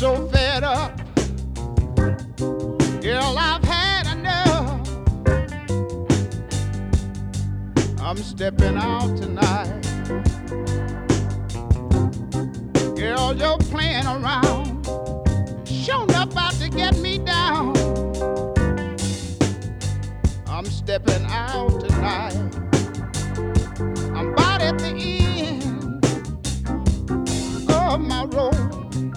so fed up. Girl, I've had enough. I'm stepping out tonight. Girl, you're playing around. Sure enough about to get me down. I'm stepping out tonight. I'm about at the end of my road.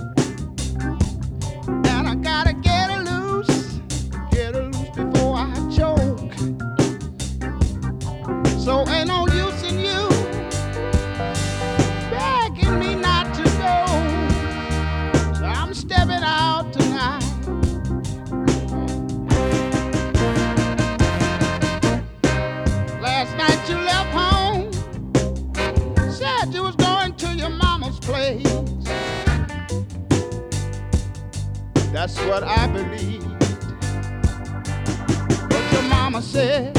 And I gotta get her loose before I choke. So ain't no use in you begging me not to go. So I'm stepping out tonight. Last night you left home, said you was going to your mama's place. That's what I believed. But your mama said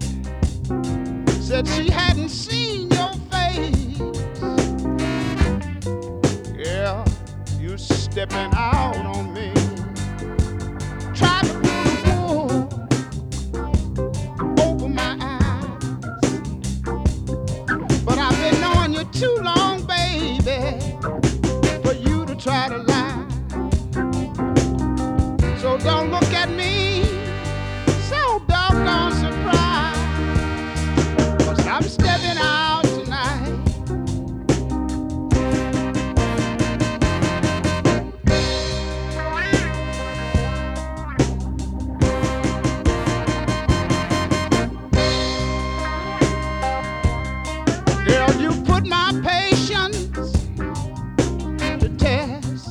she hadn't seen your face. Yeah, you stepping out on me. Try to pull the wool over my eyes. But I've been knowing you too long, baby, for you to try to lie. So don't look at me so doggone surprised, 'cause I'm stepping out tonight. Girl, you put my patience to test.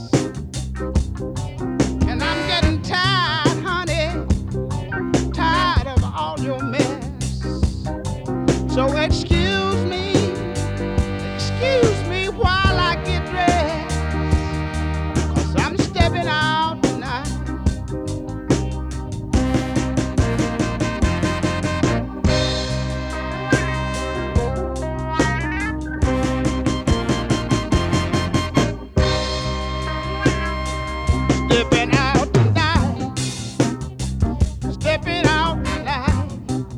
And I'm getting tired, honey, tired of all your mess. So excuse me while I get dressed, 'cause I'm stepping out tonight. Stepping out tonight. Stepping out tonight.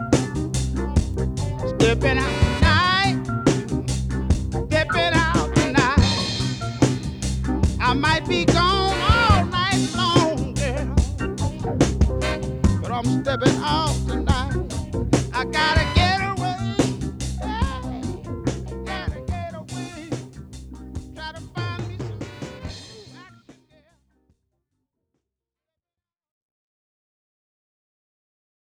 Stepping out tonight. Stepping out tonight. I might be gone all night long, girl, but I'm stepping out tonight. I gotta